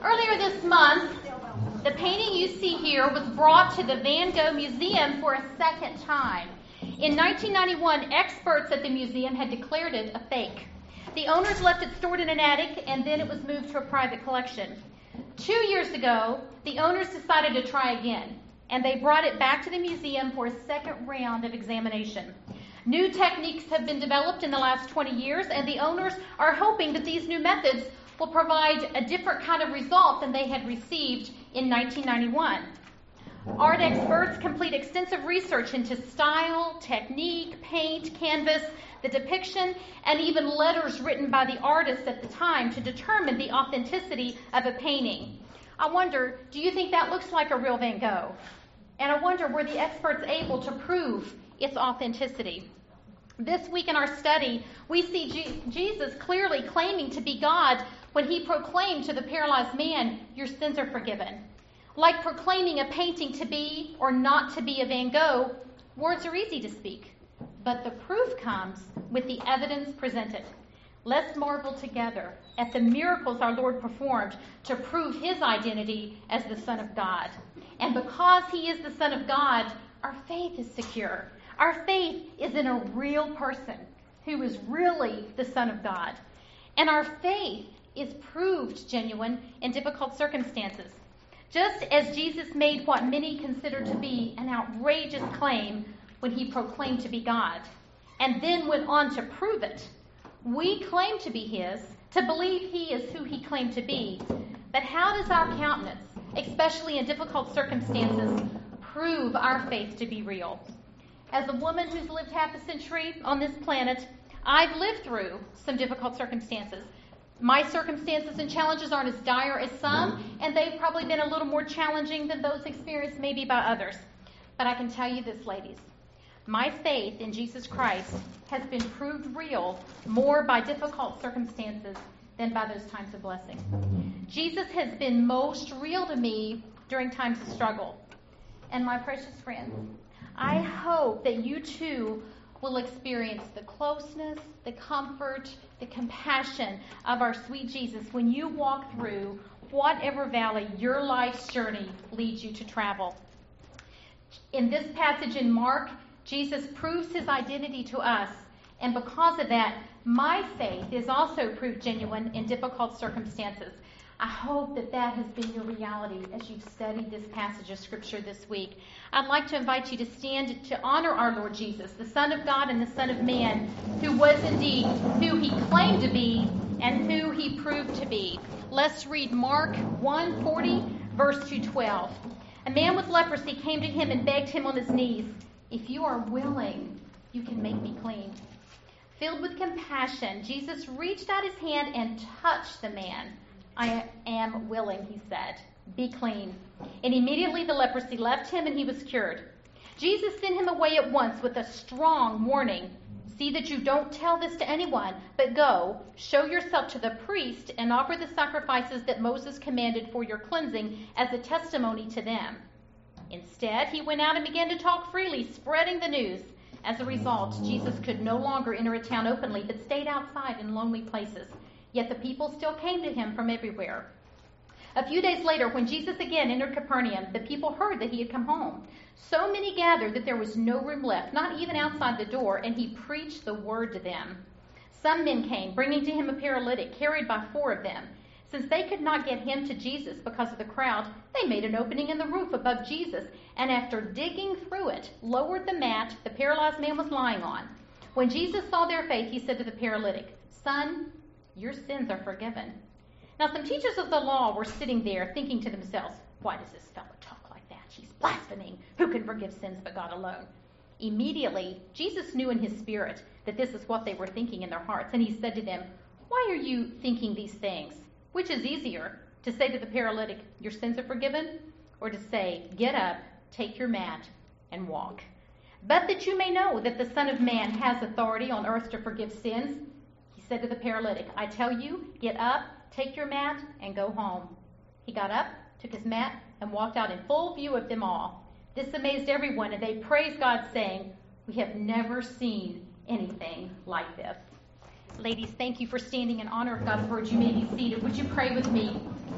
Earlier this month, the painting you see here was brought to the Van Gogh Museum for a second time. In 1991, experts at the museum had declared it a fake. The owners left it stored in an attic, and then it was moved to a private collection. 2 years ago, the owners decided to try again, and they brought it back to the museum for a second round of examination. New techniques have been developed in the last 20 years, and the owners are hoping that these new methods will provide a different kind of result than they had received in 1991. Art experts complete extensive research into style, technique, paint, canvas, the depiction, and even letters written by the artist at the time to determine the authenticity of a painting. I wonder, do you think that looks like a real Van Gogh? And I wonder, were the experts able to prove its authenticity? This week in our study, we see Jesus clearly claiming to be God when he proclaimed to the paralyzed man, "Your sins are forgiven." Like proclaiming a painting to be or not to be a Van Gogh, words are easy to speak, but the proof comes with the evidence presented. Let's marvel together at the miracles our Lord performed to prove his identity as the Son of God. And because he is the Son of God, our faith is secure. Our faith is in a real person who is really the Son of God. And our faith is proved genuine in difficult circumstances. Just as Jesus made what many consider to be an outrageous claim when he proclaimed to be God, and then went on to prove it, we claim to be his, to believe he is who he claimed to be. But how does our countenance, especially in difficult circumstances, prove our faith to be real? As a woman who's lived half a century on this planet, I've lived through some difficult circumstances. My circumstances and challenges aren't as dire as some, and they've probably been a little more challenging than those experienced maybe by others. But I can tell you this, ladies. My faith in Jesus Christ has been proved real more by difficult circumstances than by those times of blessing. Jesus has been most real to me during times of struggle. And my precious friends, I hope that you too will experience the closeness, the comfort, the compassion of our sweet Jesus when you walk through whatever valley your life's journey leads you to travel. In this passage in Mark, Jesus proves his identity to us, and because of that, my faith is also proved genuine in difficult circumstances. I hope that that has been your reality as you've studied this passage of Scripture this week. I'd like to invite you to stand to honor our Lord Jesus, the Son of God and the Son of Man, who was indeed who he claimed to be and who he proved to be. Let's read Mark 1:40, verse 2:12. A man with leprosy came to him and begged him on his knees, "If you are willing, you can make me clean." Filled with compassion, Jesus reached out his hand and touched the man. "I am willing," he said. "Be clean." And immediately the leprosy left him and he was cured. Jesus sent him away at once with a strong warning. "See that you don't tell this to anyone, but go, show yourself to the priest and offer the sacrifices that Moses commanded for your cleansing as a testimony to them." Instead, he went out and began to talk freely, spreading the news. As a result, Jesus could no longer enter a town openly, but stayed outside in lonely places. Yet the people still came to him from everywhere. A few days later, when Jesus again entered Capernaum, the people heard that he had come home. So many gathered that there was no room left, not even outside the door, and he preached the word to them. Some men came, bringing to him a paralytic, carried by 4 of them. Since they could not get him to Jesus because of the crowd, they made an opening in the roof above Jesus, and after digging through it, lowered the mat the paralyzed man was lying on. When Jesus saw their faith, he said to the paralytic, "Son, your sins are forgiven." Now some teachers of the law were sitting there thinking to themselves, "Why does this fellow talk like that? She's blaspheming. Who can forgive sins but God alone?" Immediately, Jesus knew in his spirit that this is what they were thinking in their hearts, and he said to them, "Why are you thinking these things? Which is easier, to say to the paralytic, 'Your sins are forgiven,' or to say, 'Get up, take your mat, and walk'? But that you may know that the Son of Man has authority on earth to forgive sins," he said to the paralytic, "I tell you, get up, take your mat, and go home." He got up, took his mat, and walked out in full view of them all. This amazed everyone, and they praised God, saying, "We have never seen anything like this." Ladies, thank you for standing in honor of God's word. You may be seated. Would you pray with me?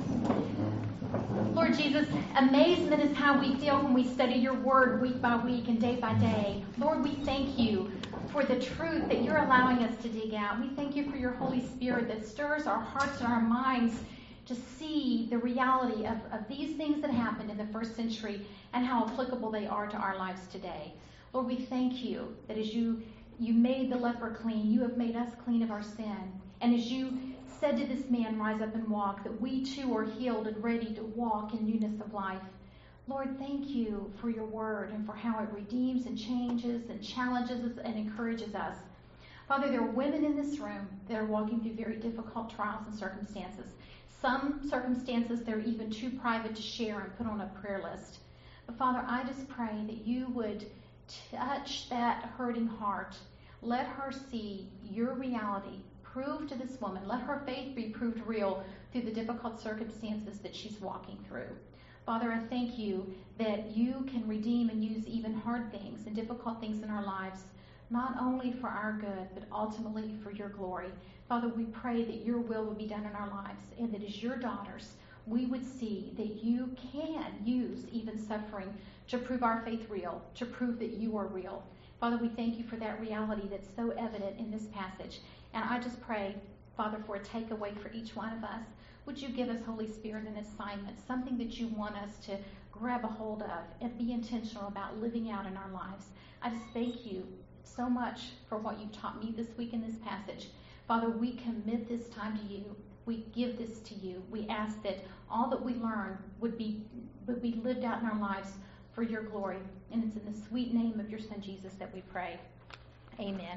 Lord Jesus, amazement is how we feel when we study your word week by week and day by day. Lord, we thank you for the truth that you're allowing us to dig out. We thank you for your Holy Spirit that stirs our hearts and our minds to see the reality of these things that happened in the first century and how applicable they are to our lives today. Lord, we thank you that as you made the leper clean, you have made us clean of our sin. And as you said to this man, rise up and walk, that we too are healed and ready to walk in newness of life. Lord, thank you for your word and for how it redeems and changes and challenges us and encourages us. Father, there are women in this room that are walking through very difficult trials and circumstances. Some circumstances they're even too private to share and put on a prayer list. But Father, I just pray that you would touch that hurting heart. Let her see your reality. Prove to this woman. Let her faith be proved real through the difficult circumstances that she's walking through. Father, I thank you that you can redeem and use even hard things and difficult things in our lives, not only for our good, but ultimately for your glory. Father, we pray that your will be done in our lives and that as your daughters, we would see that you can use even suffering to prove our faith real, to prove that you are real. Father, we thank you for that reality that's so evident in this passage. And I just pray, Father, for a takeaway for each one of us. Would you give us, Holy Spirit, an assignment, something that you want us to grab a hold of and be intentional about living out in our lives. I just thank you so much for what you've taught me this week in this passage. Father, we commit this time to you. We give this to you. We ask that all that we learn would be lived out in our lives for your glory. And it's in the sweet name of your Son, Jesus, that we pray. Amen.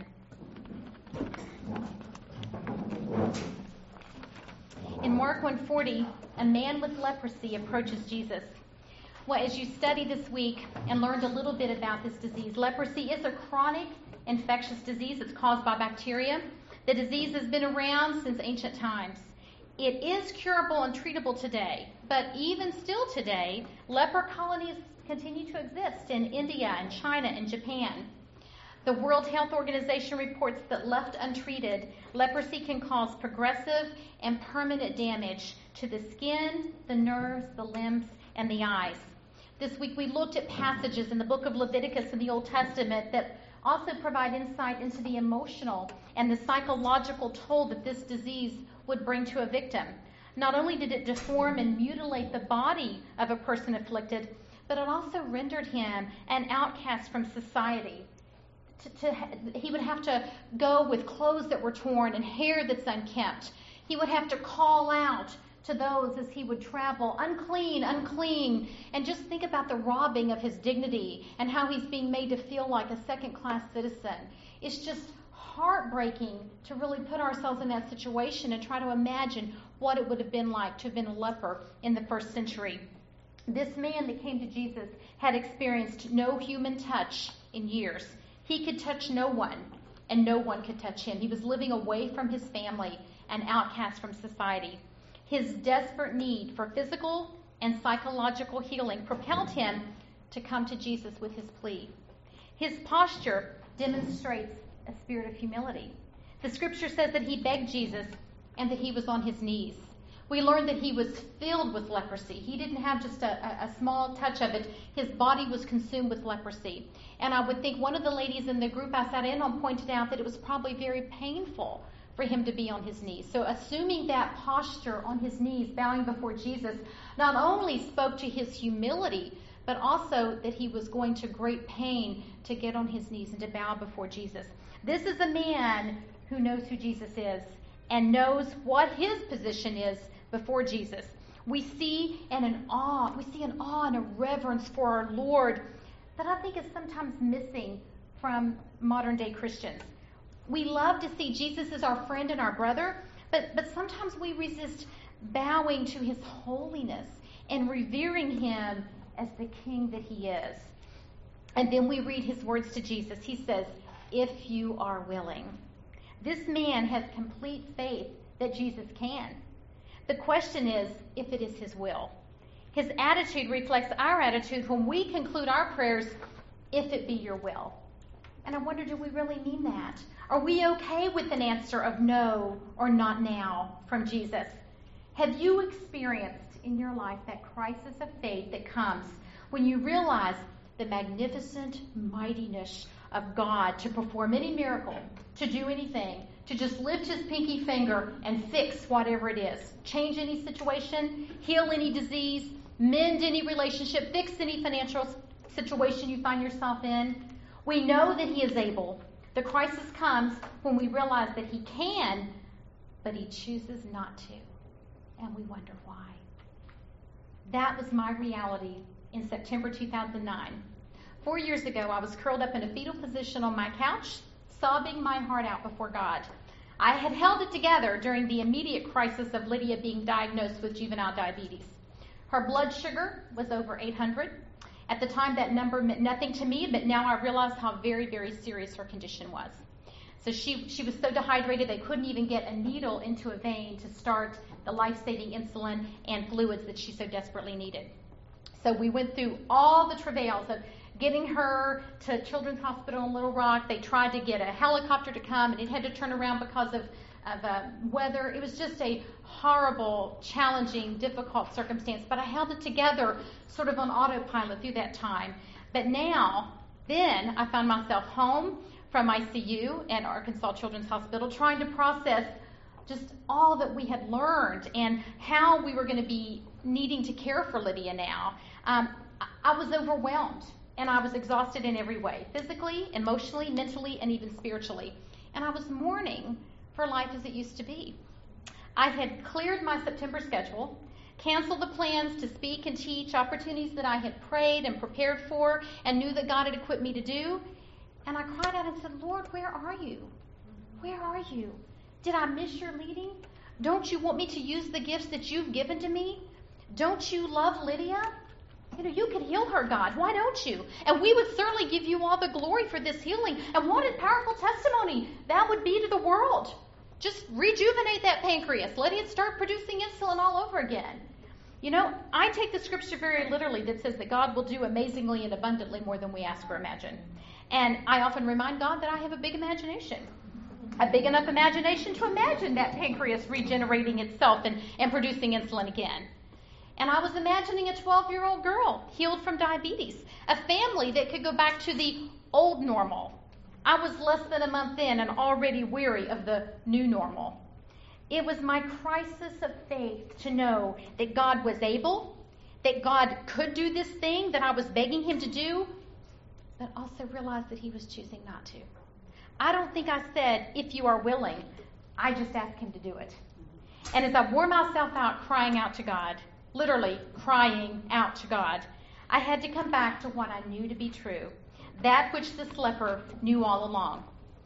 In Mark 1:40, a man with leprosy approaches Jesus. Well, as you study this week and learned a little bit about this disease, leprosy is a chronic infectious disease. It's caused by bacteria. The disease has been around since ancient times. It is curable and treatable today, but even still today, leper colonies continue to exist in India and China and Japan. The World Health Organization reports that left untreated, leprosy can cause progressive and permanent damage to the skin, the nerves, the limbs, and the eyes. This week we looked at passages in the book of Leviticus in the Old Testament that also provide insight into the emotional and the psychological toll that this disease would bring to a victim. Not only did it deform and mutilate the body of a person afflicted, but it also rendered him an outcast from society. He would have to go with clothes that were torn and hair that's unkempt. He would have to call out to those as he would travel, unclean, unclean. And just think about the robbing of his dignity and how he's being made to feel like a second-class citizen. It's just heartbreaking to really put ourselves in that situation and try to imagine what it would have been like to have been a leper in the first century. This man that came to Jesus had experienced no human touch in years. He could touch no one, and no one could touch him. He was living away from his family and outcast from society. His desperate need for physical and psychological healing propelled him to come to Jesus with his plea. His posture demonstrates a spirit of humility. The scripture says that he begged Jesus and that he was on his knees. We learned that he was filled with leprosy. He didn't have just a small touch of it. His body was consumed with leprosy. And I would think one of the ladies in the group I sat in on pointed out that it was probably very painful for him to be on his knees. So assuming that posture on his knees, bowing before Jesus, not only spoke to his humility, but also that he was going to great pain to get on his knees and to bow before Jesus. This is a man who knows who Jesus is and knows what his position is before Jesus. We see an awe and a reverence for our Lord that I think is sometimes missing from modern day Christians. We love to see Jesus as our friend and our brother, but sometimes we resist bowing to his holiness and revering him as the king that he is. And then we read his words to Jesus. He says, "If you are willing." This man has complete faith that Jesus can. The question is if it is his will. His attitude reflects our attitude when we conclude our prayers, "If it be your will." And I wonder, do we really mean that? Are we okay with an answer of no or not now from Jesus? Have you experienced in your life that crisis of faith that comes when you realize the magnificent mightiness of God to perform any miracle, to do anything, to just lift his pinky finger and fix whatever it is, change any situation, heal any disease, mend any relationship, fix any financial situation you find yourself in? We know that he is able. The crisis comes when we realize that he can, but he chooses not to. And we wonder why. That was my reality in September 2009. 4 years ago, I was curled up in a fetal position on my couch, sobbing my heart out before God. I had held it together during the immediate crisis of Lydia being diagnosed with juvenile diabetes. Her blood sugar was over 800. At the time, that number meant nothing to me, but now I realize how very, very serious her condition was. So she was so dehydrated they couldn't even get a needle into a vein to start the life-saving insulin and fluids that she so desperately needed. So we went through all the travails of getting her to Children's Hospital in Little Rock. They tried to get a helicopter to come, and it had to turn around because of weather. It was just a horrible, challenging, difficult circumstance. But I held it together sort of on autopilot through that time. But then I found myself home from ICU at Arkansas Children's Hospital trying to process just all that we had learned and how we were going to be needing to care for Lydia now. I was overwhelmed, and I was exhausted in every way, physically, emotionally, mentally, and even spiritually. And I was mourning for life as it used to be. I had cleared my September schedule, canceled the plans to speak and teach, opportunities that I had prayed and prepared for and knew that God had equipped me to do. And I cried out and said, Lord, where are you? Where are you? Did I miss your leading? Don't you want me to use the gifts that you've given to me? Don't you love Lydia? You could heal her, God. Why don't you? And we would certainly give you all the glory for this healing. And what a powerful testimony that would be to the world. Just rejuvenate that pancreas. Let it start producing insulin all over again. I take the scripture very literally that says that God will do amazingly and abundantly more than we ask or imagine. And I often remind God that I have a big imagination. A big enough imagination to imagine that pancreas regenerating itself and producing insulin again. And I was imagining a 12-year-old girl healed from diabetes, a family that could go back to the old normal. I was less than a month in and already weary of the new normal. It was my crisis of faith to know that God was able, that God could do this thing that I was begging him to do, but also realized that he was choosing not to. I don't think I said, if you are willing. I just asked him to do it. And as I wore myself out crying out to God, literally crying out to God, I had to come back to what I knew to be true, that which this leper knew all along.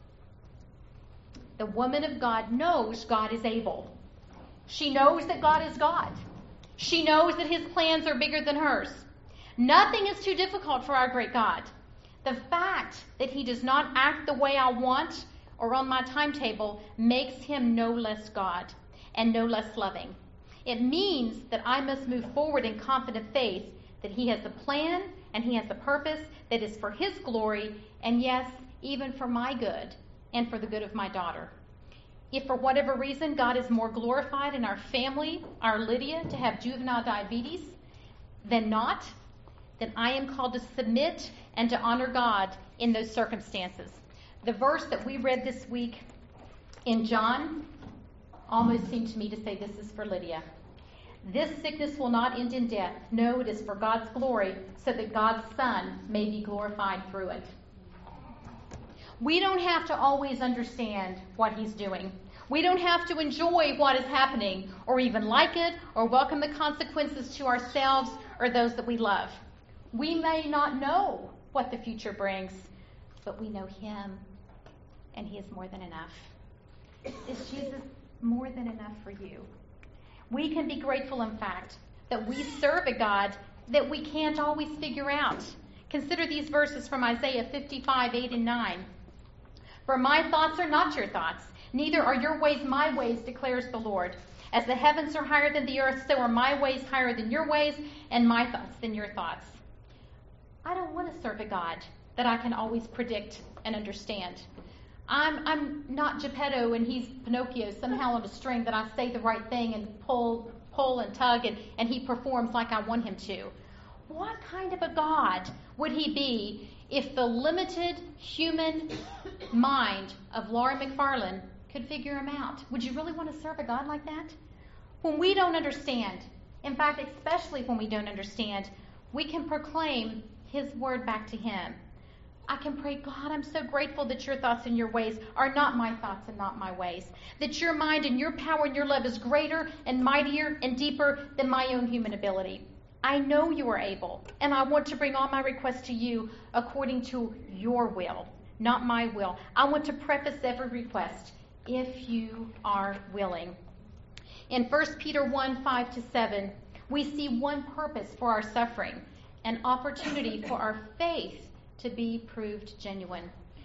The woman of God knows God is able. She knows that God is God. She knows that his plans are bigger than hers. Nothing is too difficult for our great God. The fact that he does not act the way I want or on my timetable makes him no less God and no less loving. It means that I must move forward in confident faith that he has a plan and he has a purpose that is for his glory and, yes, even for my good and for the good of my daughter. If for whatever reason God is more glorified in our family, our Lydia, to have juvenile diabetes than not, then I am called to submit and to honor God in those circumstances. The verse that we read this week in John almost seemed to me to say this is for Lydia. This sickness will not end in death. No, it is for God's glory, so that God's Son may be glorified through it. We don't have to always understand what he's doing. We don't have to enjoy what is happening, or even like it, or welcome the consequences to ourselves or those that we love. We may not know what the future brings, but we know him, and he is more than enough. Is Jesus more than enough for you? We can be grateful, in fact, that we serve a God that we can't always figure out. Consider these verses from Isaiah 55, 8 and 9. For my thoughts are not your thoughts, neither are your ways my ways, declares the Lord. As the heavens are higher than the earth, so are my ways higher than your ways, and my thoughts than your thoughts. I don't want to serve a God that I can always predict and understand. I'm not Geppetto and he's Pinocchio somehow on a string that I say the right thing and pull and tug and he performs like I want him to. What kind of a God would he be if the limited human mind of Laura McFarland could figure him out? Would you really want to serve a God like that? When we don't understand, in fact, especially when we don't understand, we can proclaim his word back to him. I can pray, God, I'm so grateful that your thoughts and your ways are not my thoughts and not my ways. That your mind and your power and your love is greater and mightier and deeper than my own human ability. I know you are able, and I want to bring all my requests to you according to your will, not my will. I want to preface every request, if you are willing. In 1 Peter 1, 5-7, we see one purpose for our suffering, an opportunity for our faith to be proved genuine.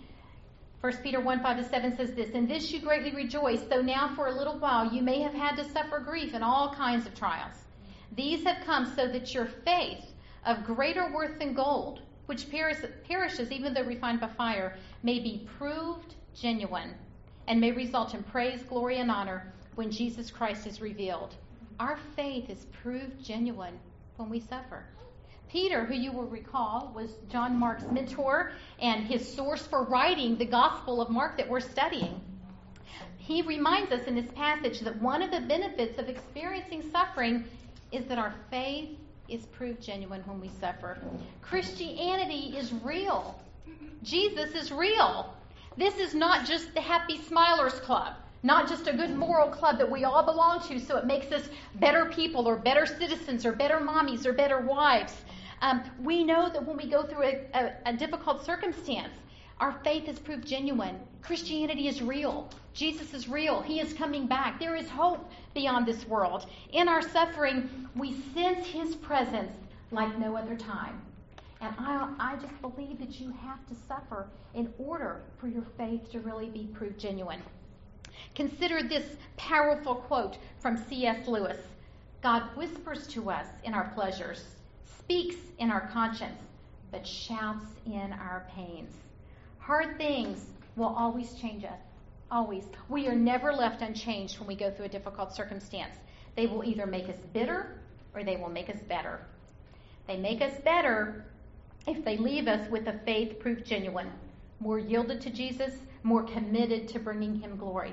1 Peter 1, 5-7 says this, "In this you greatly rejoice, though now for a little while you may have had to suffer grief in all kinds of trials. These have come so that your faith, of greater worth than gold, which perishes even though refined by fire, may be proved genuine, and may result in praise, glory, and honor when Jesus Christ is revealed." Our faith is proved genuine when we suffer. Peter, who you will recall, was John Mark's mentor and his source for writing the Gospel of Mark that we're studying. He reminds us in this passage that one of the benefits of experiencing suffering is that our faith is proved genuine when we suffer. Christianity is real. Jesus is real. This is not just the Happy Smilers Club, not just a good moral club that we all belong to so it makes us better people or better citizens or better mommies or better wives. We know that when we go through a difficult circumstance, our faith is proved genuine. Christianity is real. Jesus is real. He is coming back. There is hope beyond this world. In our suffering, we sense his presence like no other time. And I just believe that you have to suffer in order for your faith to really be proved genuine. Consider this powerful quote from C.S. Lewis. God whispers to us in our pleasures, speaks in our conscience, but shouts in our pains. Hard things will always change us. Always. We are never left unchanged when we go through a difficult circumstance. They will either make us bitter or they will make us better. They make us better if they leave us with a faith proved genuine, more yielded to Jesus, more committed to bringing him glory.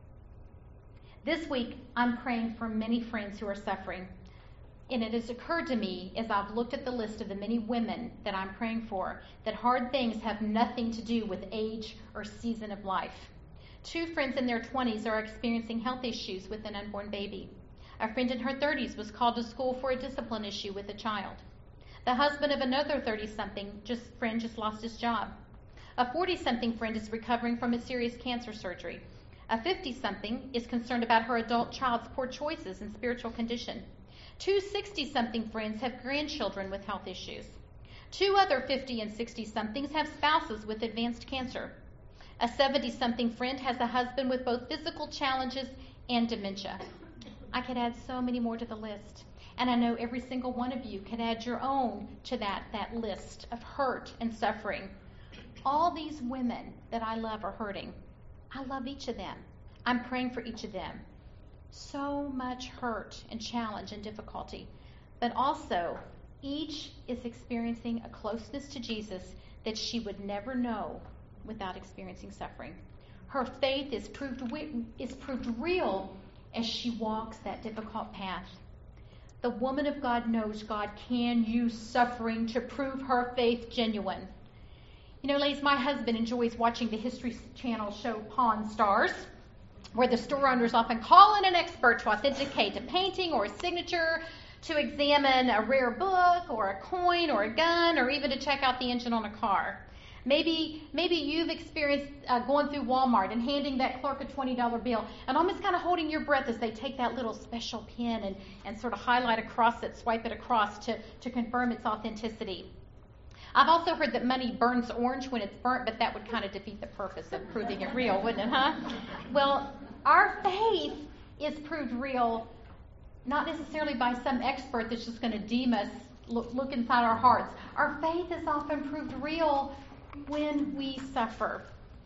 This week, I'm praying for many friends who are suffering. And it has occurred to me as I've looked at the list of the many women that I'm praying for that hard things have nothing to do with age or season of life. 2 friends in their 20s are experiencing health issues with an unborn baby. A friend in her 30s was called to school for a discipline issue with a child. The husband of another 30-something friend just lost his job. A 40-something friend is recovering from a serious cancer surgery. A 50-something is concerned about her adult child's poor choices and spiritual condition. 2 60-something friends have grandchildren with health issues. 2 other 50 and 60-somethings have spouses with advanced cancer. A 70-something friend has a husband with both physical challenges and dementia. I could add so many more to the list. And I know every single one of you can add your own to that list of hurt and suffering. All these women that I love are hurting. I love each of them. I'm praying for each of them. So much hurt and challenge and difficulty. But also, each is experiencing a closeness to Jesus that she would never know without experiencing suffering. Her faith is proved real as she walks that difficult path. The woman of God knows God can use suffering to prove her faith genuine. You know, ladies, my husband enjoys watching the History Channel show Pawn Stars, where the store owners often call in an expert to authenticate a painting or a signature, to examine a rare book or a coin or a gun, or even to check out the engine on a car. Maybe you've experienced going through Walmart and handing that clerk a $20 bill and almost kind of holding your breath as they take that little special pen and sort of highlight across it, swipe it across to confirm its authenticity. I've also heard that money burns orange when it's burnt, but that would kind of defeat the purpose of proving it real, wouldn't it, huh? Well, our faith is proved real not necessarily by some expert that's just going to deem us, look inside our hearts. Our faith is often proved real when we suffer.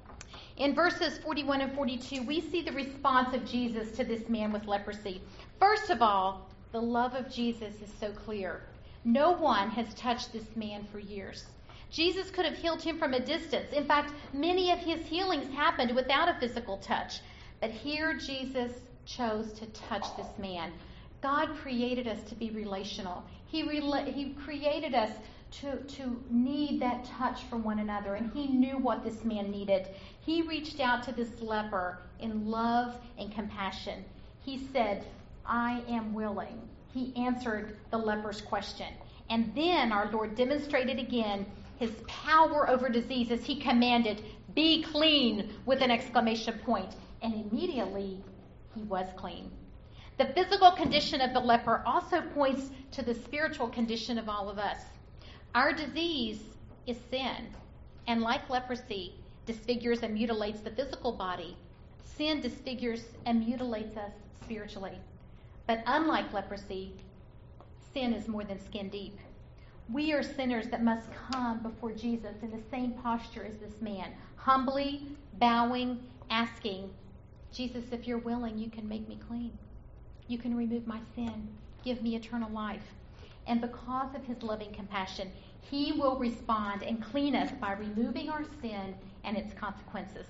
In verses 41 and 42, we see the response of Jesus to this man with leprosy. First of all, the love of Jesus is so clear. No one has touched this man for years. Jesus could have healed him from a distance. In fact, many of his healings happened without a physical touch. But here Jesus chose to touch this man. God created us to be relational. He created us to need that touch from one another, and he knew what this man needed. He reached out to this leper in love and compassion. He said, I am willing. He answered the leper's question. And then our Lord demonstrated again his power over disease as he commanded, be clean, with an exclamation point. And immediately he was clean. The physical condition of the leper also points to the spiritual condition of all of us. Our disease is sin, and like leprosy disfigures and mutilates the physical body, sin disfigures and mutilates us spiritually. But unlike leprosy, sin is more than skin deep. We are sinners that must come before Jesus in the same posture as this man, humbly, bowing, asking, Jesus, if you're willing, you can make me clean. You can remove my sin, give me eternal life. And because of his loving compassion, he will respond and clean us by removing our sin and its consequences.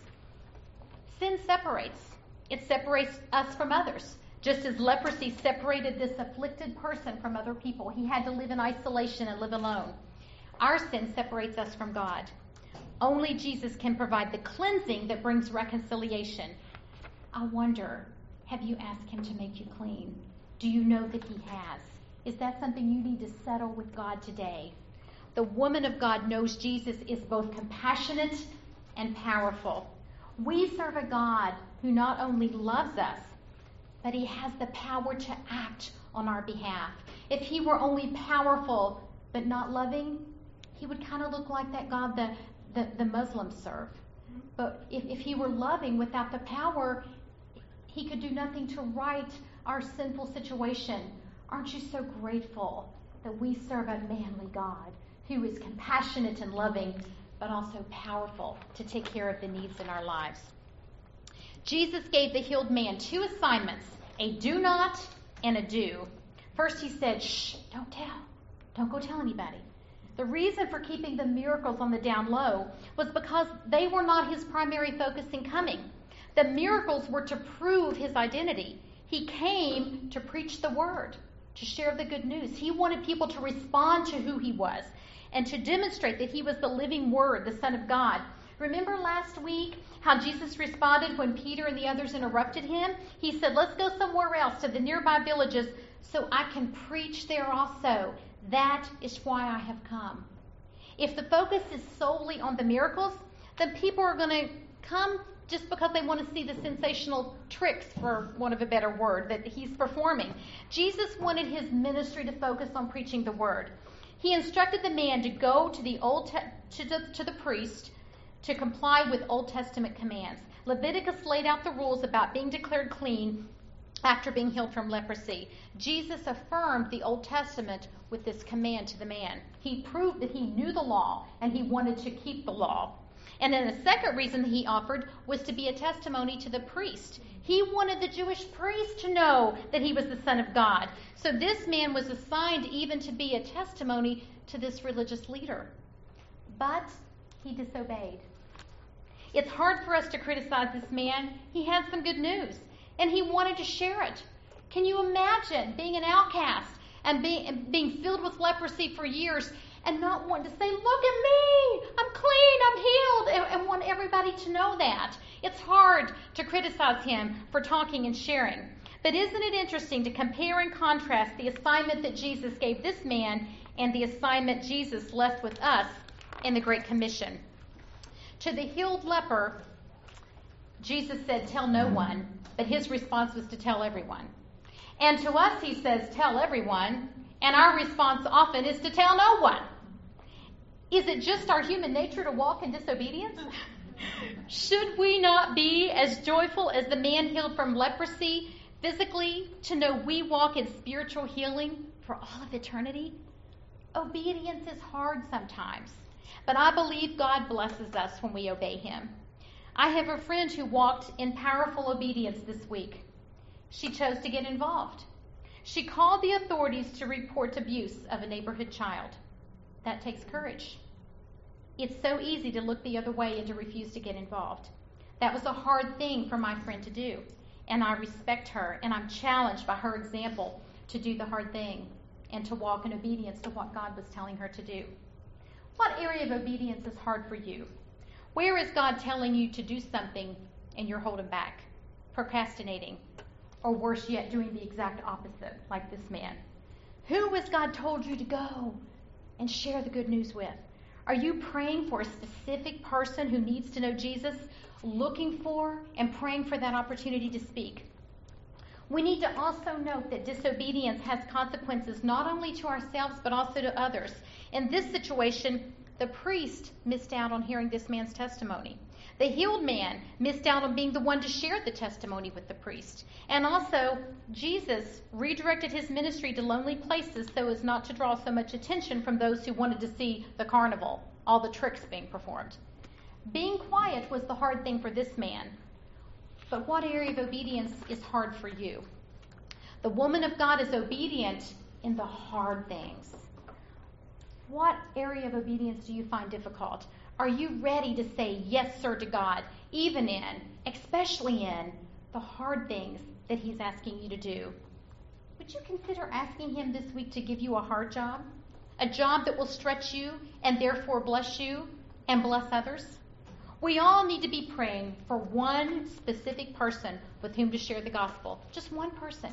Sin separates. It separates us from others. Just as leprosy separated this afflicted person from other people, he had to live in isolation and live alone. Our sin separates us from God. Only Jesus can provide the cleansing that brings reconciliation. I wonder, have you asked him to make you clean? Do you know that he has? Is that something you need to settle with God today? The woman of God knows Jesus is both compassionate and powerful. We serve a God who not only loves us, but he has the power to act on our behalf. If he were only powerful but not loving, he would kind of look like that God the Muslims serve. But if he were loving without the power, he could do nothing to right our sinful situation. Aren't you so grateful that we serve a manly God who is compassionate and loving, but also powerful to take care of the needs in our lives? Jesus gave the healed man two assignments, a do not and a do. First he said, shh, don't tell. Don't go tell anybody. The reason for keeping the miracles on the down low was because they were not his primary focus in coming. The miracles were to prove his identity. He came to preach the word, to share the good news. He wanted people to respond to who he was and to demonstrate that he was the living word, the Son of God. Remember last week how Jesus responded when Peter and the others interrupted him? He said, let's go somewhere else to the nearby villages so I can preach there also. That is why I have come. If the focus is solely on the miracles, then people are going to come just because they want to see the sensational tricks, for want of a better word, that he's performing. Jesus wanted his ministry to focus on preaching the word. He instructed the man to go to the priest to comply with Old Testament commands. Leviticus laid out the rules about being declared clean after being healed from leprosy. Jesus affirmed the Old Testament with this command to the man. He proved that he knew the law and he wanted to keep the law. And then the second reason that he offered was to be a testimony to the priest. He wanted the Jewish priest to know that he was the Son of God. So this man was assigned even to be a testimony to this religious leader. But he disobeyed. It's hard for us to criticize this man. He had some good news, and he wanted to share it. Can you imagine being an outcast and being filled with leprosy for years and not wanting to say, look at me, I'm clean, I'm healed, and want everybody to know that? It's hard to criticize him for talking and sharing. But isn't it interesting to compare and contrast the assignment that Jesus gave this man and the assignment Jesus left with us in the Great Commission? To the healed leper, Jesus said, tell no one, but his response was to tell everyone. And to us, he says, tell everyone, and our response often is to tell no one. Is it just our human nature to walk in disobedience? Should we not be as joyful as the man healed from leprosy physically to know we walk in spiritual healing for all of eternity? Obedience is hard sometimes. But I believe God blesses us when we obey him. I have a friend who walked in powerful obedience this week. She chose to get involved. She called the authorities to report abuse of a neighborhood child. That takes courage. It's so easy to look the other way and to refuse to get involved. That was a hard thing for my friend to do, and I respect her, and I'm challenged by her example to do the hard thing and to walk in obedience to what God was telling her to do. What area of obedience is hard for you? Where is God telling you to do something and you're holding back, procrastinating, or worse yet, doing the exact opposite, like this man? Who has God told you to go and share the good news with? Are you praying for a specific person who needs to know Jesus, looking for and praying for that opportunity to speak? We need to also note that disobedience has consequences not only to ourselves but also to others. In this situation, the priest missed out on hearing this man's testimony. The healed man missed out on being the one to share the testimony with the priest. And also, Jesus redirected his ministry to lonely places so as not to draw so much attention from those who wanted to see the carnival, all the tricks being performed. Being quiet was the hard thing for this man. But what area of obedience is hard for you? The woman of God is obedient in the hard things. What area of obedience do you find difficult? Are you ready to say yes, sir, to God, even in, especially in, the hard things that he's asking you to do? Would you consider asking him this week to give you a hard job? A job that will stretch you and therefore bless you and bless others? We all need to be praying for one specific person with whom to share the gospel. Just one person.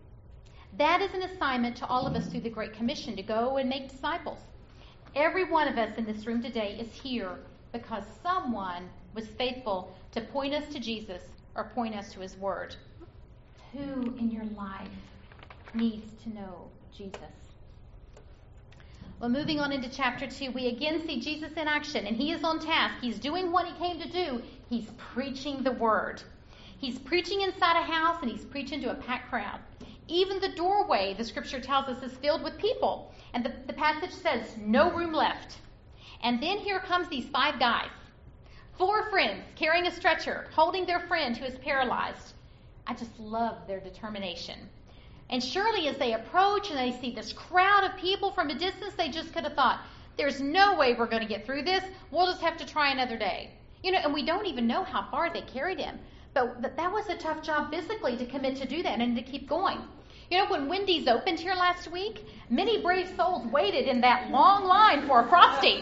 That is an assignment to all of us through the Great Commission to go and make disciples. Every one of us in this room today is here because someone was faithful to point us to Jesus or point us to his word. Who in your life needs to know Jesus? Well, moving on into chapter 2, we again see Jesus in action, and he is on task. He's doing what he came to do. He's preaching the word. He's preaching inside a house, and he's preaching to a packed crowd. Even the doorway, the scripture tells us, is filled with people. And the passage says, no room left. And then here comes these 5 guys. 4 friends carrying a stretcher, holding their friend who is paralyzed. I just love their determination. And surely as they approach and they see this crowd of people from a distance, they just could have thought, there's no way we're going to get through this. We'll just have to try another day. And we don't even know how far they carried him. But that was a tough job physically to commit to do that and to keep going. When Wendy's opened here last week, many brave souls waited in that long line for a Frosty.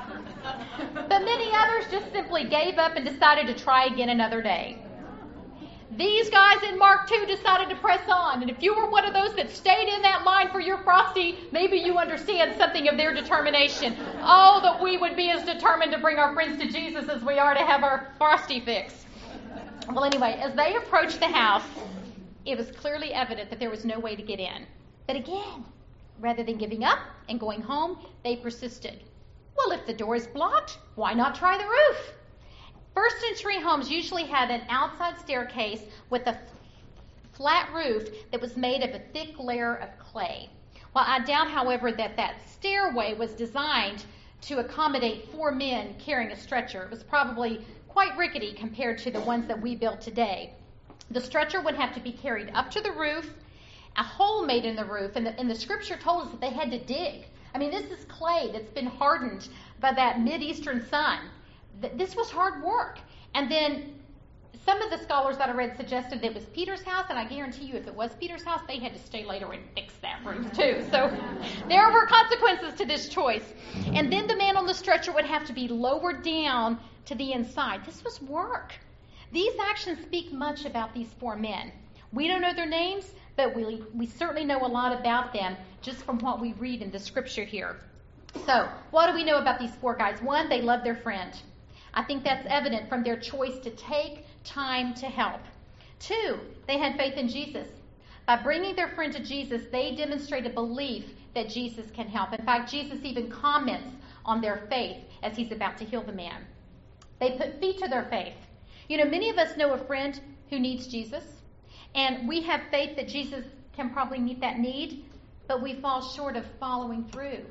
But many others just simply gave up and decided to try again another day. These guys in Mark 2 decided to press on. And if you were one of those that stayed in that line for your Frosty, maybe you understand something of their determination. Oh, that we would be as determined to bring our friends to Jesus as we are to have our Frosty fix. Well, anyway, as they approached the house, it was clearly evident that there was no way to get in. But again, rather than giving up and going home, they persisted. Well, if the door is blocked, why not try the roof? First century homes usually had an outside staircase with a flat roof that was made of a thick layer of clay. Well, I doubt, however, that stairway was designed to accommodate 4 men carrying a stretcher. It was probably quite rickety compared to the ones that we built today. The stretcher would have to be carried up to the roof, a hole made in the roof, and the scripture told us that they had to dig. I mean, this is clay that's been hardened by that Mideastern sun. This was hard work. And then some of the scholars that I read suggested it was Peter's house, and I guarantee you if it was Peter's house, they had to stay later and fix that roof too. So there were consequences to this choice. And then the man on the stretcher would have to be lowered down to the inside. This was work. These actions speak much about these 4 men. We don't know their names, but we certainly know a lot about them just from what we read in the scripture here. So, what do we know about these 4 guys? 1, they loved their friend. I think that's evident from their choice to take time to help. 2, they had faith in Jesus. By bringing their friend to Jesus, they demonstrated belief that Jesus can help. In fact, Jesus even comments on their faith as he's about to heal the man. They put feet to their faith. Many of us know a friend who needs Jesus, and we have faith that Jesus can probably meet that need, but we fall short of following through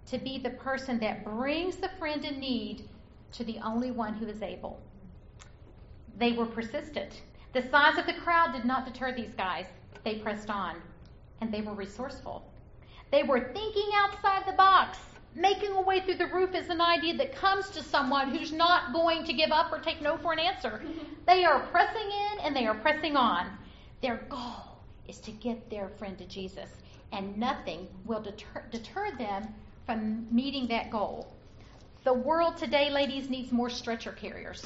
to be the person that brings the friend in need to the only one who is able. They were persistent. The size of the crowd did not deter these guys. They pressed on, and they were resourceful. They were thinking outside the box. Making a way through the roof is an idea that comes to someone who's not going to give up or take no for an answer. They are pressing in and they are pressing on. Their goal is to get their friend to Jesus, and nothing will deter them from meeting that goal. The world today, ladies, needs more stretcher carriers.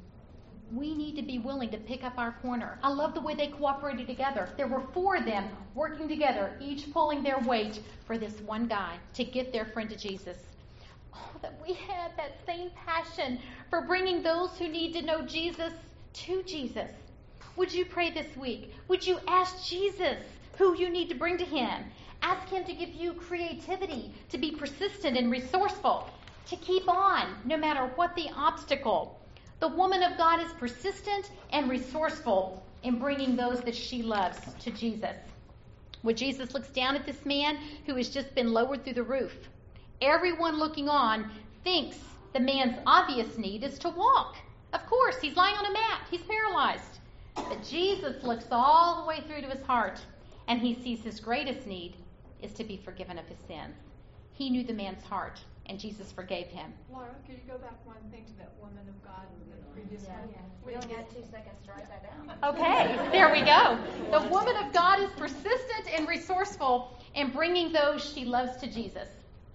We need to be willing to pick up our corner. I love the way they cooperated together. There were 4 of them working together, each pulling their weight for this one guy to get their friend to Jesus. Oh, that we had that same passion for bringing those who need to know Jesus to Jesus. Would you pray this week? Would you ask Jesus who you need to bring to him? Ask him to give you creativity, to be persistent and resourceful, to keep on no matter what the obstacle. The woman of God is persistent and resourceful in bringing those that she loves to Jesus. When Jesus looks down at this man who has just been lowered through the roof, everyone looking on thinks the man's obvious need is to walk. Of course, he's lying on a mat. He's paralyzed. But Jesus looks all the way through to his heart, and he sees his greatest need is to be forgiven of his sins. He knew the man's heart, and Jesus forgave him. Laura, could you go back one thing to that woman of God in the previous one? We only had 2 seconds to write that down. Okay, there we go. The woman of God is persistent and resourceful in bringing those she loves to Jesus.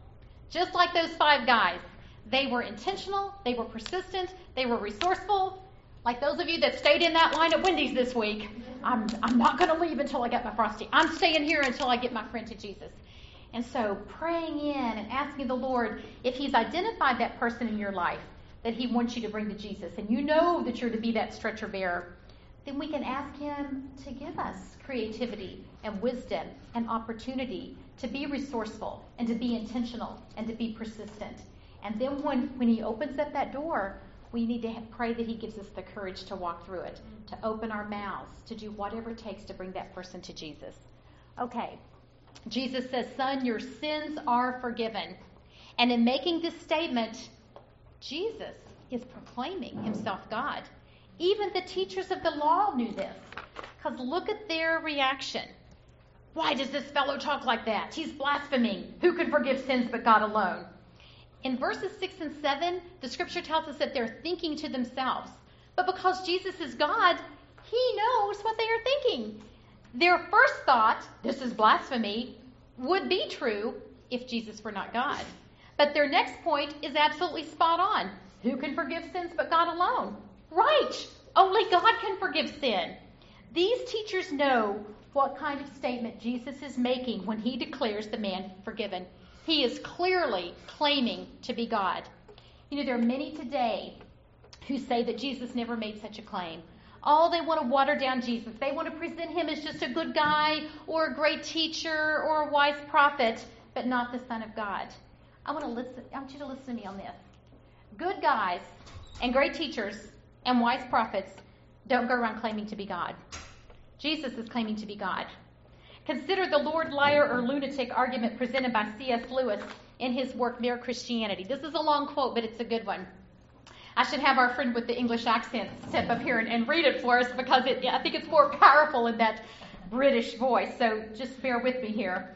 Just like those 5 guys. They were intentional, they were persistent, they were resourceful. Like those of you that stayed in that line at Wendy's this week, I'm not going to leave until I get my Frosty. I'm staying here until I get my friend to Jesus. And so praying in and asking the Lord, if he's identified that person in your life that he wants you to bring to Jesus, and you know that you're to be that stretcher bearer, then we can ask him to give us creativity and wisdom and opportunity to be resourceful and to be intentional and to be persistent. And then when he opens up that door, we need to pray that he gives us the courage to walk through it, to open our mouths, to do whatever it takes to bring that person to Jesus. Okay. Jesus says, son, your sins are forgiven. And in making this statement, Jesus is proclaiming himself God. Even the teachers of the law knew this. Because look at their reaction. Why does this fellow talk like that? He's blaspheming. Who can forgive sins but God alone? In verses 6 and 7, the scripture tells us that they're thinking to themselves. But because Jesus is God, he knows what they are thinking. Their first thought, this is blasphemy, would be true if Jesus were not God. But their next point is absolutely spot on. Who can forgive sins but God alone? Right! Only God can forgive sin. These teachers know what kind of statement Jesus is making when he declares the man forgiven. He is clearly claiming to be God. You know, there are many today who say that Jesus never made such a claim. Oh, they want to water down Jesus. They want to present him as just a good guy or a great teacher or a wise prophet, but not the Son of God. I want you to listen to me on this. Good guys and great teachers and wise prophets don't go around claiming to be God. Jesus is claiming to be God. Consider the Lord, liar, or lunatic argument presented by C.S. Lewis in his work, Mere Christianity. This is a long quote, but it's a good one. I should have our friend with the English accent step up here and read it for us because I think it's more powerful in that British voice, so just bear with me here.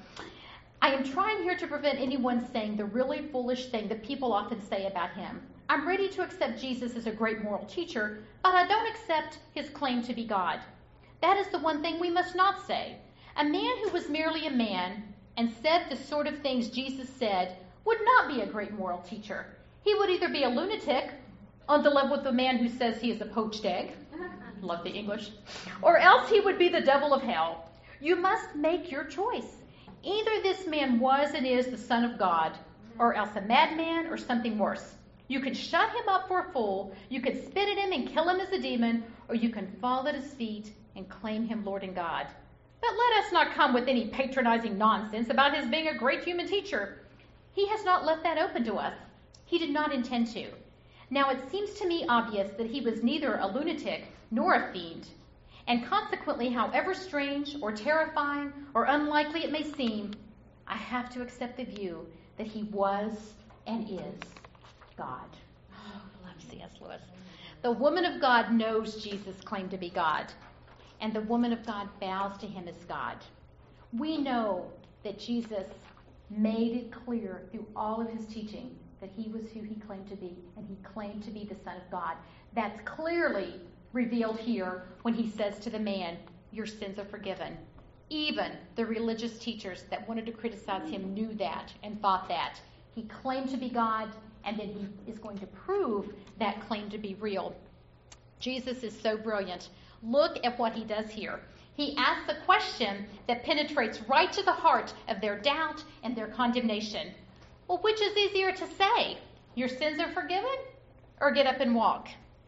I am trying here to prevent anyone saying the really foolish thing that people often say about him. I'm ready to accept Jesus as a great moral teacher, but I don't accept his claim to be God. That is the one thing we must not say. A man who was merely a man and said the sort of things Jesus said would not be a great moral teacher. He would either be a lunatic, on the level with the man who says he is a poached egg, love the English, or else he would be the devil of hell. You must make your choice. Either this man was and is the Son of God, or else a madman or something worse. You can shut him up for a fool, you can spit at him and kill him as a demon, or you can fall at his feet and claim him Lord and God. But let us not come with any patronizing nonsense about his being a great human teacher. He has not left that open to us. He did not intend to. Now it seems to me obvious that he was neither a lunatic nor a fiend, and consequently, however strange or terrifying or unlikely it may seem, I have to accept the view that he was and is God. Oh, I love C.S. Lewis. The woman of God knows Jesus claimed to be God, and the woman of God bows to him as God. We know that Jesus made it clear through all of his teaching that he was who he claimed to be, and he claimed to be the Son of God. That's clearly revealed here when he says to the man, your sins are forgiven. Even the religious teachers that wanted to criticize him knew that and thought that. He claimed to be God, and then he is going to prove that claim to be real. Jesus is so brilliant. Look at what he does here. He asks a question that penetrates right to the heart of their doubt and their condemnation. Well, which is easier to say? Your sins are forgiven, or get up and walk?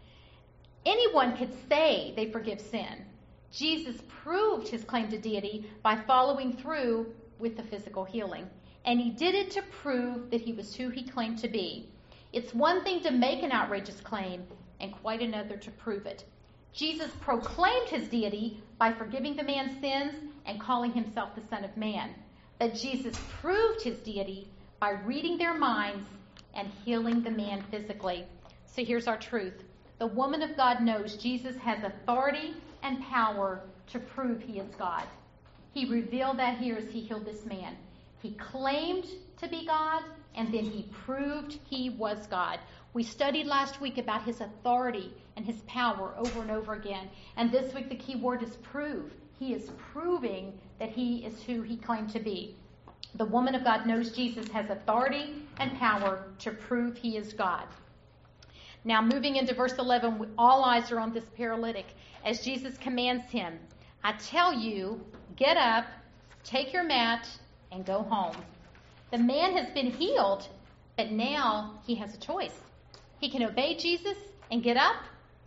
Anyone could say they forgive sin. Jesus proved his claim to deity by following through with the physical healing. And he did it to prove that he was who he claimed to be. It's one thing to make an outrageous claim, and quite another to prove it. Jesus proclaimed his deity by forgiving the man's sins and calling himself the Son of Man. But Jesus proved his deity by reading their minds and healing the man physically. So here's our truth. The woman of God knows Jesus has authority and power to prove he is God. He revealed that here as he healed this man. He claimed to be God, and then he proved he was God. We studied last week about his authority and his power over and over again. And this week the key word is prove. He is proving that he is who he claimed to be. The woman of God knows Jesus has authority and power to prove he is God. Now, moving into verse 11, all eyes are on this paralytic as Jesus commands him, I tell you, get up, take your mat, and go home. The man has been healed, but now he has a choice. He can obey Jesus and get up,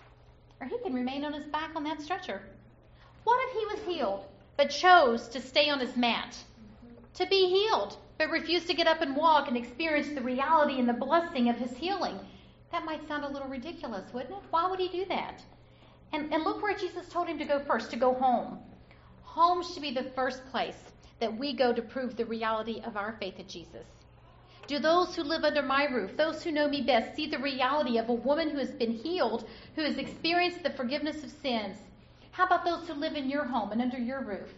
or he can remain on his back on that stretcher. What if he was healed, but chose to stay on his mat? To be healed, but refused to get up and walk and experience the reality and the blessing of his healing? That might sound a little ridiculous, wouldn't it? Why would he do that? And look where Jesus told him to go first, to go home. Home should be the first place that we go to prove the reality of our faith in Jesus. Do those who live under my roof, those who know me best, see the reality of a woman who has been healed, who has experienced the forgiveness of sins? How about those who live in your home and under your roof?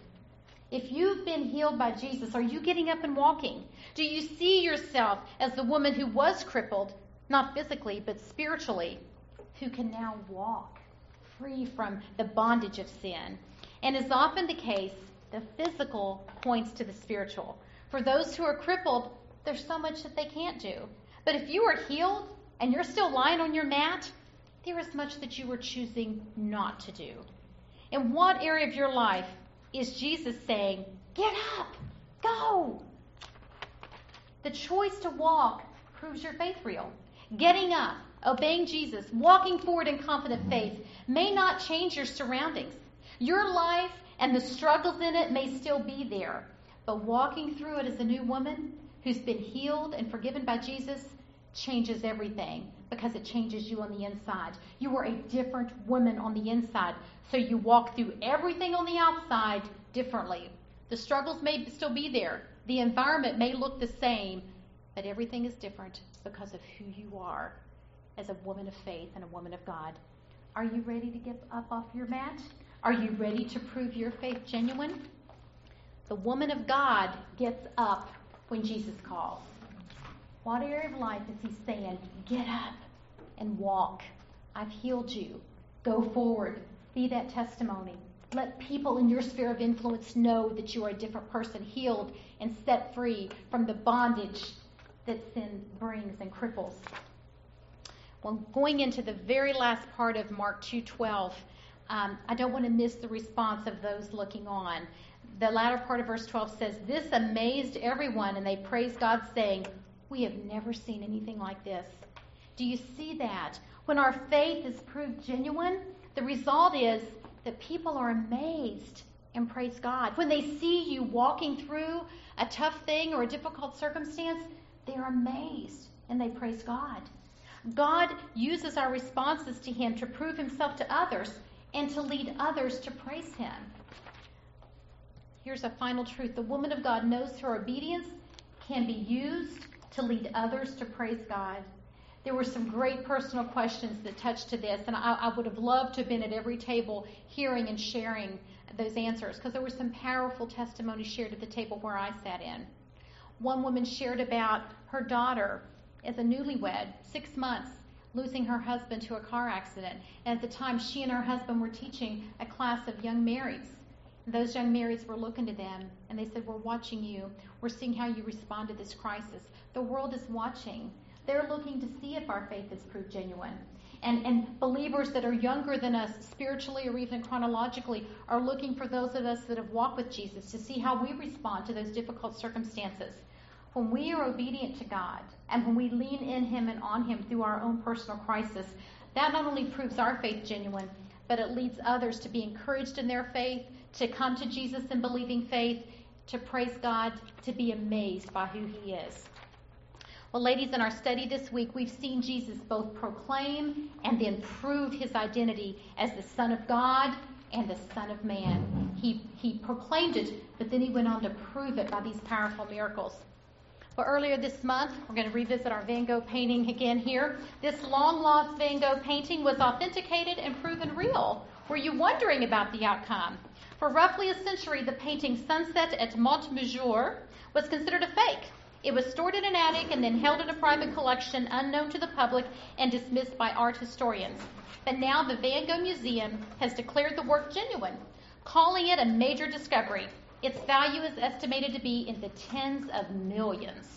If you've been healed by Jesus, are you getting up and walking? Do you see yourself as the woman who was crippled, not physically, but spiritually, who can now walk free from the bondage of sin? And as often the case, the physical points to the spiritual. For those who are crippled, there's so much that they can't do. But if you are healed and you're still lying on your mat, there is much that you are choosing not to do. In what area of your life is Jesus saying, get up, go? The choice to walk proves your faith real. Getting up, obeying Jesus, walking forward in confident faith may not change your surroundings. Your life and the struggles in it may still be there. But walking through it as a new woman who's been healed and forgiven by Jesus changes everything because it changes you on the inside. You are a different woman on the inside. So you walk through everything on the outside differently. The struggles may still be there. The environment may look the same, but everything is different because of who you are as a woman of faith and a woman of God. Are you ready to get up off your mat? Are you ready to prove your faith genuine? The woman of God gets up when Jesus calls. What area of life is he saying, get up and walk? I've healed you. Go forward. Be that testimony. Let people in your sphere of influence know that you are a different person, healed and set free from the bondage that sin brings and cripples. Well, going into the very last part of Mark 2:12, I don't want to miss the response of those looking on. The latter part of verse 12 says, this amazed everyone, and they praised God, saying, we have never seen anything like this. Do you see that? When our faith is proved genuine, the result is that people are amazed and praise God. When they see you walking through a tough thing or a difficult circumstance, they're amazed and they praise God. God uses our responses to him to prove himself to others and to lead others to praise him. Here's a final truth. The woman of God knows her obedience can be used to lead others to praise God. There were some great personal questions that touched to this, and I would have loved to have been at every table hearing and sharing those answers, because there were some powerful testimonies shared at the table where I sat in. One woman shared about her daughter as a newlywed, 6 months, losing her husband to a car accident. And at the time, she and her husband were teaching a class of young marrieds. And those young marrieds were looking to them, and they said, "We're watching you. We're seeing how you respond to this crisis. The world is watching. They're looking to see if our faith is proved genuine." And believers that are younger than us, spiritually or even chronologically, are looking for those of us that have walked with Jesus to see how we respond to those difficult circumstances. When we are obedient to God and when we lean in Him and on Him through our own personal crisis, that not only proves our faith genuine, but it leads others to be encouraged in their faith, to come to Jesus in believing faith, to praise God, to be amazed by who He is. Well, ladies, in our study this week, we've seen Jesus both proclaim and then prove His identity as the Son of God and the Son of Man. He proclaimed it, but then He went on to prove it by these powerful miracles. Well, earlier this month, we're going to revisit our Van Gogh painting again here. This long-lost Van Gogh painting was authenticated and proven real. Were you wondering about the outcome? For roughly a century, the painting Sunset at Montmajour was considered a fake. It was stored in an attic and then held in a private collection unknown to the public and dismissed by art historians. But now the Van Gogh Museum has declared the work genuine, calling it a major discovery. Its value is estimated to be in the tens of millions.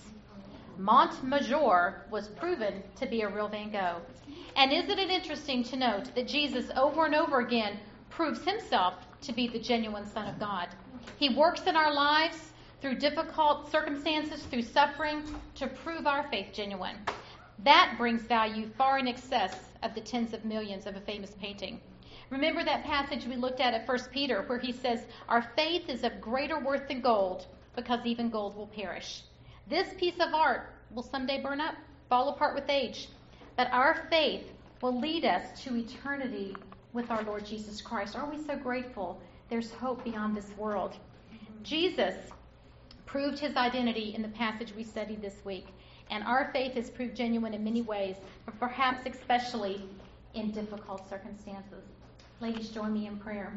Montmajour was proven to be a real Van Gogh. And isn't it interesting to note that Jesus over and over again proves Himself to be the genuine Son of God? He works in our lives through difficult circumstances, through suffering, to prove our faith genuine. That brings value far in excess of the tens of millions of a famous painting. Remember that passage we looked at 1 Peter, where he says, "Our faith is of greater worth than gold, because even gold will perish." This piece of art will someday burn up, fall apart with age. But our faith will lead us to eternity with our Lord Jesus Christ. Are we so grateful there's hope beyond this world? Jesus proved His identity in the passage we studied this week. And our faith is proved genuine in many ways, but perhaps especially in difficult circumstances. Ladies, join me in prayer.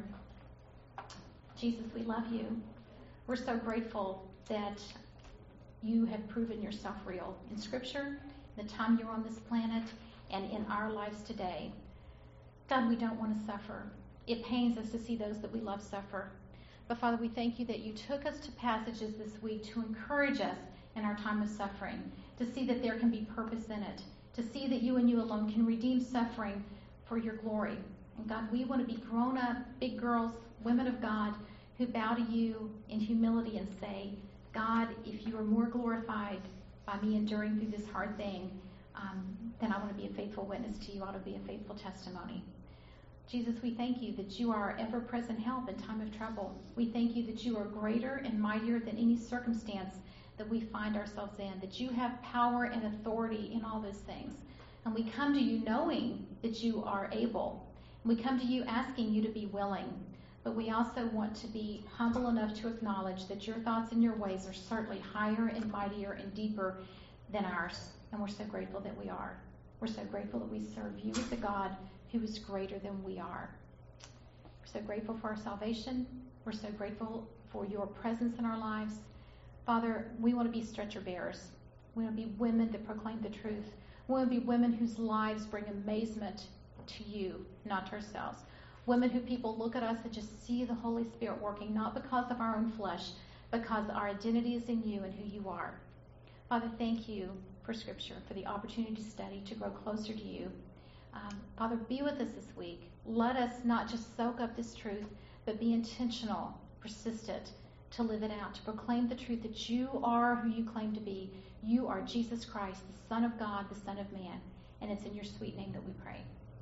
Jesus, we love You. We're so grateful that You have proven Yourself real in Scripture, the time You're on this planet, and in our lives today. God, we don't want to suffer. It pains us to see those that we love suffer. But Father, we thank You that You took us to passages this week to encourage us in our time of suffering, to see that there can be purpose in it, to see that You and You alone can redeem suffering for Your glory. And God, we want to be grown up, big girls, women of God, who bow to You in humility and say, God, if You are more glorified by me enduring through this hard thing, then I want to be a faithful witness to You. I want to be a faithful testimony. Jesus, we thank You that You are our ever-present help in time of trouble. We thank You that You are greater and mightier than any circumstance that we find ourselves in, that You have power and authority in all those things. And we come to You knowing that You are able. We come to You asking You to be willing. But we also want to be humble enough to acknowledge that Your thoughts and Your ways are certainly higher and mightier and deeper than ours. And we're so grateful that we are. We're so grateful that we serve You as a God who is greater than we are. We're so grateful for our salvation. We're so grateful for Your presence in our lives. Father, we want to be stretcher bearers. We want to be women that proclaim the truth. We want to be women whose lives bring amazement to You, not to ourselves. Women who people look at us and just see the Holy Spirit working, not because of our own flesh, because our identity is in You and who You are. Father, thank You for Scripture, for the opportunity to study, to grow closer to You. Father, be with us this week. Let us not just soak up this truth, but be intentional, persistent, to live it out, to proclaim the truth that You are who You claim to be. You are Jesus Christ, the Son of God, the Son of Man. And it's in Your sweet name that we pray.